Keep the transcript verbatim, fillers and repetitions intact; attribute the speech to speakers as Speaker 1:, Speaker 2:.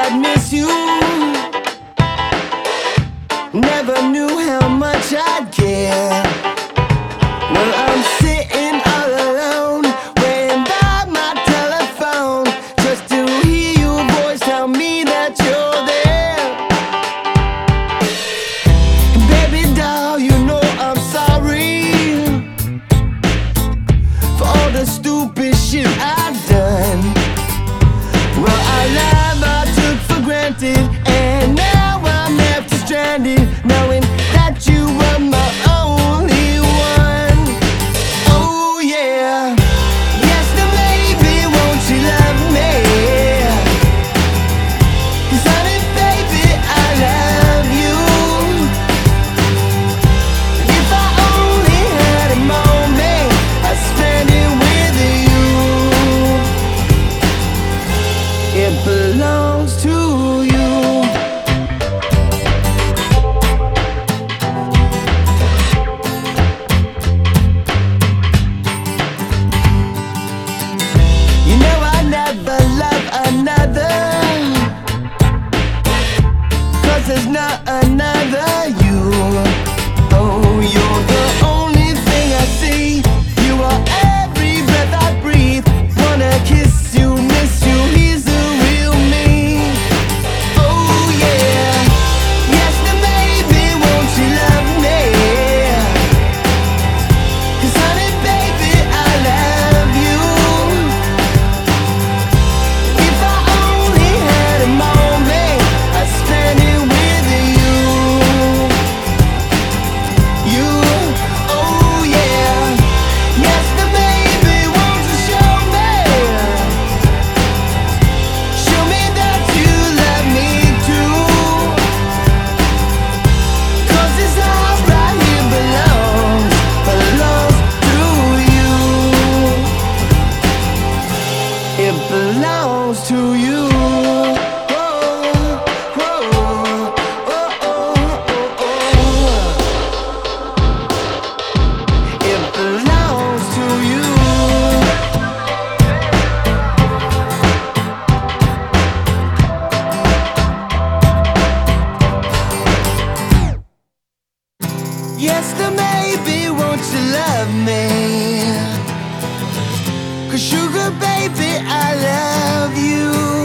Speaker 1: I'd miss you. Never knew how much I'd care. Well, I'm sitting all alone, waiting by my telephone, just to hear your voice tell me that you're there. Baby doll, you know I'm sorry for all the stupid shit I've done. Well, our love I took for granted, and now I'm left stranded, knowing that you were my only one. Oh yeah. Yes, now baby, won't you love me? 'Cause honey, baby, I love you. If I only had a moment, I'd spend it with you. It belongs to you. You know I never love another, 'cause there's not another you. Oh, you're the only thing I see. You are every breath I breathe. Wanna kiss you, miss you, he's the real me. Oh yeah. Yes, now baby, won't you love me? 'Cause honey, baby, I love you. If I only had a moment, I'd spend it with you. You, oh yeah. Yes, now baby, won't you show me? Show me that you love me too. 'Cause this heart right here belongs, belongs to you. It belongs to you. Whoa, whoa, oh, oh, oh, oh. It belongs to you. Yes, now maybe won't you love me? 'Cause sugar baby, I love you.